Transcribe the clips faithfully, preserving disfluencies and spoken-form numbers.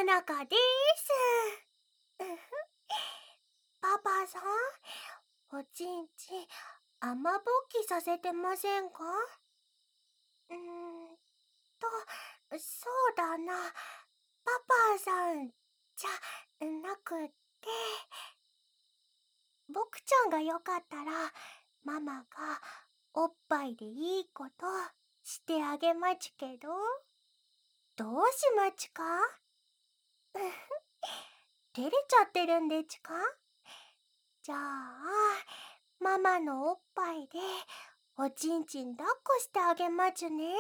なかです。パパさん、おちんちん雨ぼっきさせてませんか？うーんと、そうだな。パパさんじゃなくって、僕ちゃんがよかったら、ママがおっぱいでいいことしてあげまちけど、どうしまちか？照れちゃってるんでちか？じゃあ、ママのおっぱいでおちんちん抱っこしてあげまちゅね。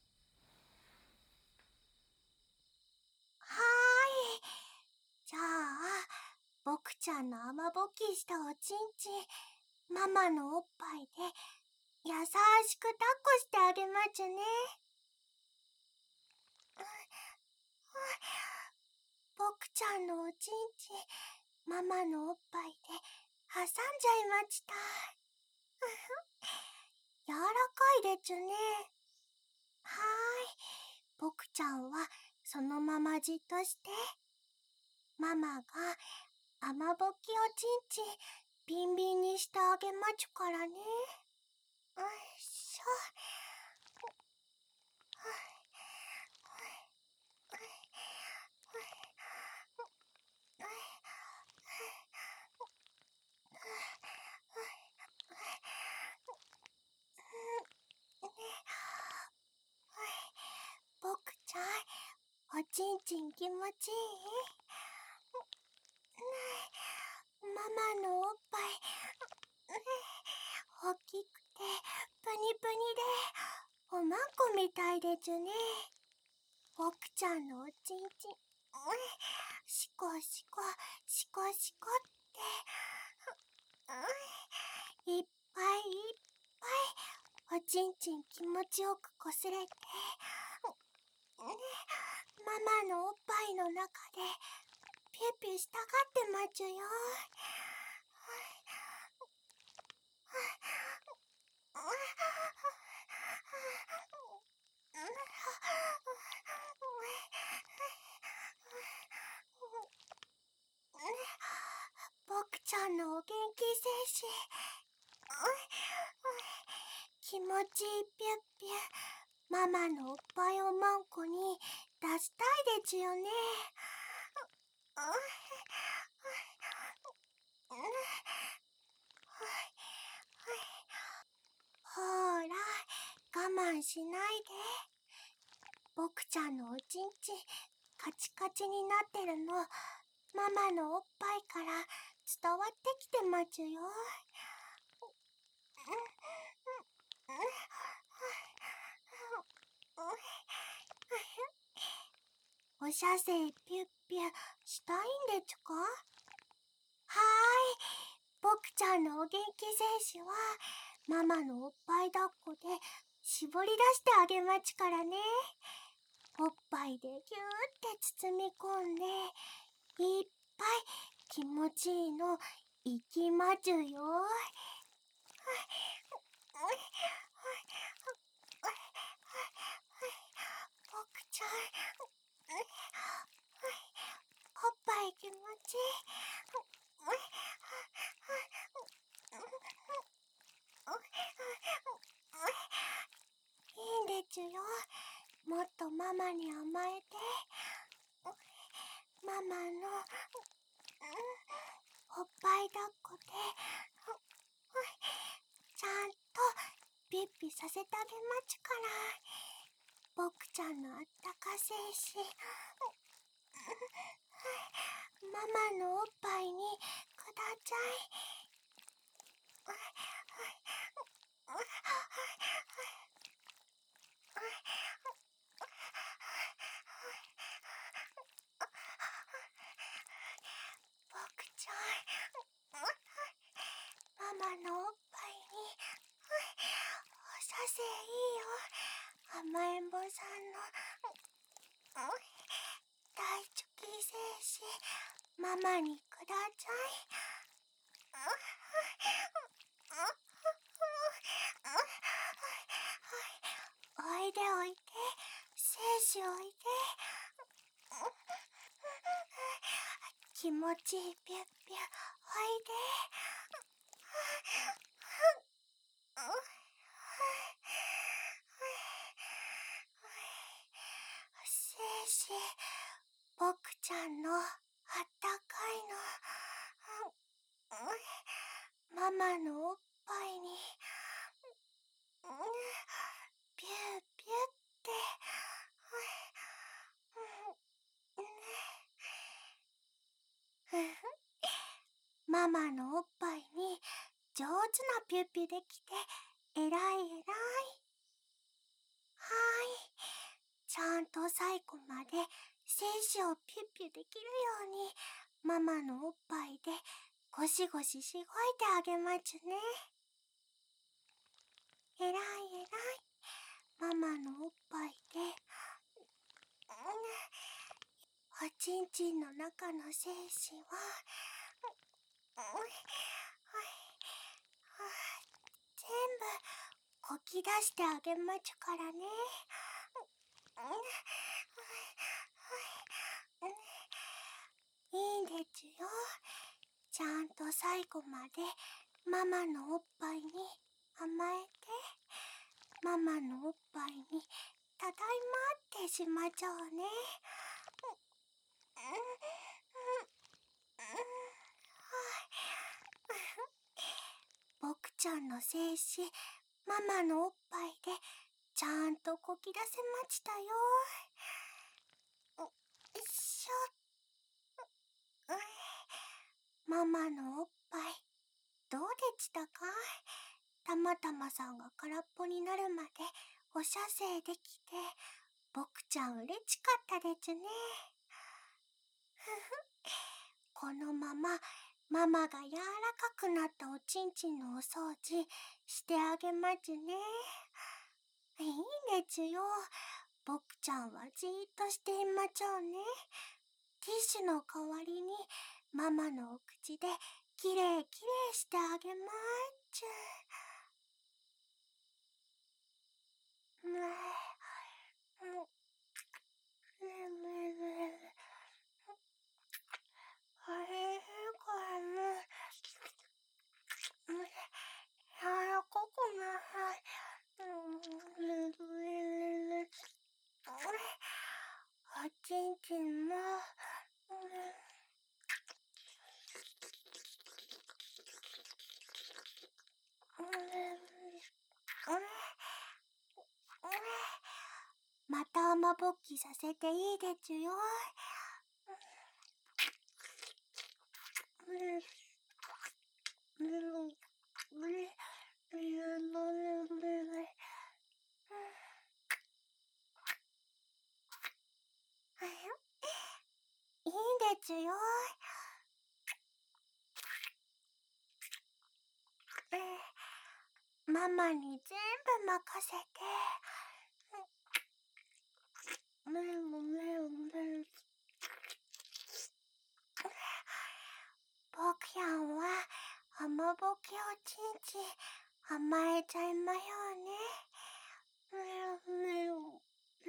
はーい。じゃあ、僕ちゃんの雨ぼっきしたおちんちん、ママのおっぱいで優しく抱っこしてあげまちゅね。僕ちゃんのおちんちん、ママのおっぱいで挟んじゃいまちた。柔らかいでちゅね。はーい。僕ちゃんはそのままじっとして。ママが雨ぼっきおちんちんビンビンにしてあげまちゅからね。よいしょ。僕ちゃん、おちんちん気持ちいい？ママのおっぱい、大きくてプニプニでおまんこみたいでちゅね。僕ちゃんのおちんちん、シコシコ、シコシコって、いっぱいいっぱいおちんちん気持ちよくこすれて、ママのおっぱいの中でピュピュしたがってまちゅよ。僕ちゃんのお元気精子、気持ちいいピュッピュ、ママのおっぱいおまんこに出したいでちゅよね。ほーら、我慢しないで。僕ちゃんのおちんちんカチカチになってるの、ママのおっぱいから伝わってきてまちゅよ。おしゃせいピュッピュしたいんでちゅか？はーい。僕ちゃんのお元気精子はママのおっぱい抱っこで絞り出してあげまちからね。おっぱいでぎゅーって包み込んでいっぱい気持ちいいのいきまちゅよ。僕ちゃん、おっぱい気持ちいい。いいんでちゅよ。もっとママに甘えて。ママのおっぱい抱っこでちゃんとピッピさせてあげまちゅから。僕ちゃんのあったか精子、ママのおっぱいにくだちゃい。僕ちゃん、ママのおっぱいにおさせいいよ。甘えん坊さんの大チョキ精子、ママにくだちゃい。おいでおいで、精子おいで。 気持ちいいピュッピュ、おいで。せいし、僕ちゃんのあったかいの、ママのおっぱいに、ピューピュって、ママのおっぱいに上手なピュッピュできて、えらいえらい。はーい。ちゃんと最後まで精子をピュッピュできるように、ママのおっぱいでゴシゴシしごいてあげまちゅね。えらいえらい。ママのおっぱいで、おちんちんの中の精子は、全部こき出してあげまちゅからね。いいんでちゅよ。ちゃんと最後までママのおっぱいに甘えて、ママのおっぱいにただいまってしまちょうね。僕ちゃんの精子、ママのおっぱいでちゃんとこき出せましたよ。よいしょ。ママのおっぱい、どうでしたか？たまたまさんが空っぽになるまでお射精できて、僕ちゃん嬉しかったでちゅね。ふふ。このまま、ママが柔らかくなったおちんちんのお掃除してあげまちゅね。いいねちゅよ。僕ちゃんはじーっとしていまちょうね。ティッシュの代わりにママのお口できれいきれいしてあげまーちゅ。むぅ、む、むむむ、おいしいかね。柔らかくなさい。おちんちんも、また雨ぼっきさせていいでちゅよ。いいでちゅよ。ママに全部任せて。めむめむめむ。僕やんは雨ぼけおちんちん甘えちゃいまよね。めむめむ。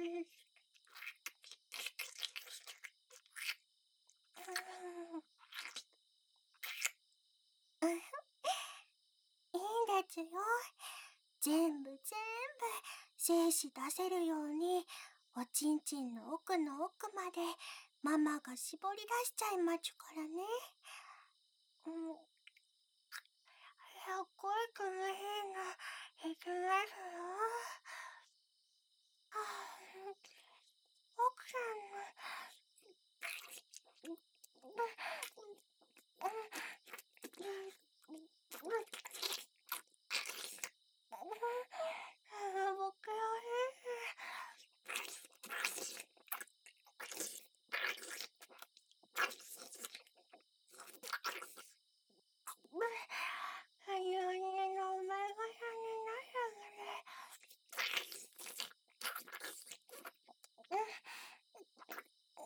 いいんでちゅよ。全部全部精子出せるように、おちんちんの奥の奥までママが絞り出しちゃいまちゅからね。うん。すっごい気持ちいいの、いきますよ。ああ、奥さんの、僕より、あゆりのお前がさんになるのね。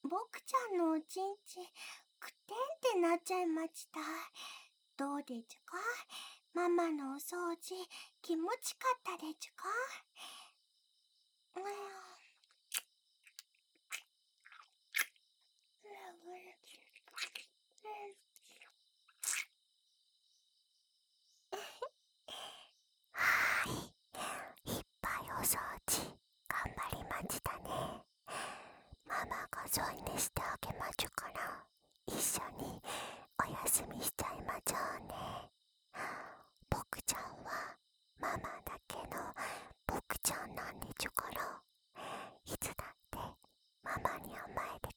僕ちゃんのおちんちんくてんってなっちゃいました。どうでちゅか？ママのお掃除気持ちかったでちゅか？うん。はーい、いっぱいお掃除頑張りましたね。ママが添い寝してあげまちゅから一緒にお休みしちゃいまちょうね。僕ちゃんはママだけの僕ちゃんなんでちゅから、いつだってママに甘えて